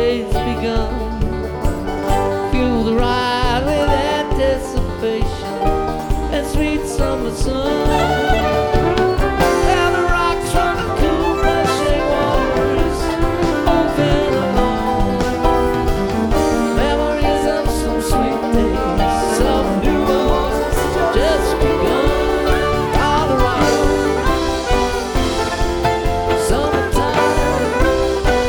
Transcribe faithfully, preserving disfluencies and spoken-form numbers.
day's begun. Fuel the ride with anticipation and sweet summer sun.